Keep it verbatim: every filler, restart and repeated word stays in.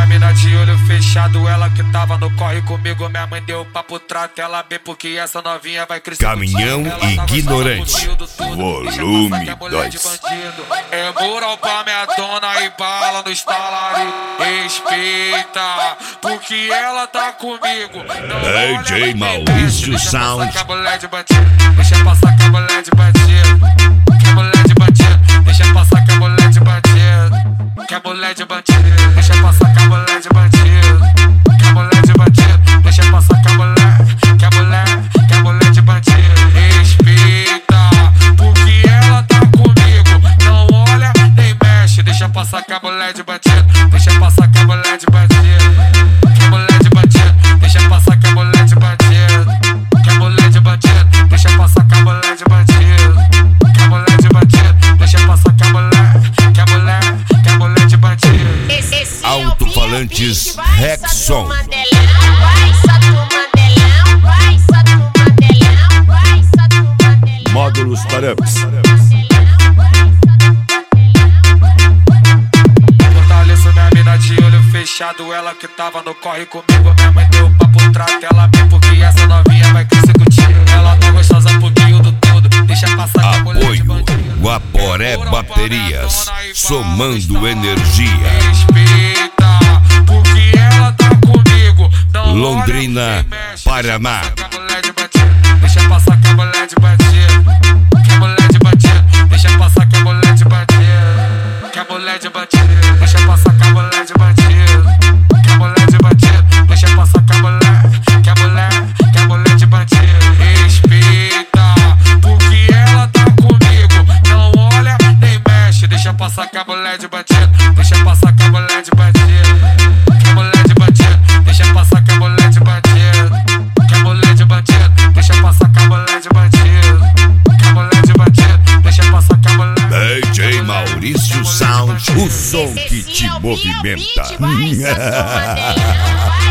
minha mina de olho fechado, ela que tava no corre comigo. Minha mãe deu papo trato, ela bem porque essa novinha vai crescer. Caminhão ignorante, volume dois. É moral pra minha dona e bala no estalarim. Respeita, porque ela tá comigo. D J Maurício Sound. Deixa passar que a mulher de bandido. Que a mulher de bandido. Deixa passar que a mulher de bandido. Que a mulher de bandido. Deixa passar que a mulher de bandido. Que a mulher de bandido. Deixa passar que a mulher. Que a mulher. Que a mulher de bandido. Respeita, porque ela tá comigo. Não olha nem mexe. Deixa passar que a mulher de bandido. Deixa passar que a mulher de bandido. Que a mulher de bandido. Deixa passar que a mulher de bandido. Que a mulher de bandido. Deixa passar que a mulher de bandido. Que a mulher de bandido. Deixa passar que a mulher. Que a mulher. Que a mulher de bandido. Alto-falantes Rexon. Módulos Taramps. Fortaleço minha mina de olho fechado, ela que tava no corre comigo. Minha mãe deu papo trato, ela bem porque essa novinha vai crescer contigo. Ela tá gostosa pouquinho do tudo. Deixa passar que a mulher de bandido. Apoio Guaporé Baterias, somando energia. Respeita, porque ela tá comigo. Não Londrina, Paraná. Deixa passar que a mulher de bandido. Que a mulher de bandido. Deixa passar que a mulher de bandido. Que a mulher de bandido. Deixa passar que a mulher de bandido. Que a mulher de bandido. Deixa passar que a mulher. Que a mulher. Que a mulher de bandido. Respeita, porque ela tá comigo. Não olha nem mexe. Deixa passar que a mulher de bandido. Deixa passar que a mulher de bandido. Que a mulher de bandido. Deixa passar que a mulher de bandido. Que a mulher de bandido. Deixa passar que a mulher de bandido. Que a mulher de bandido. Deixa passar que a mulher. D J Maurício Sound, o som que te movimenta.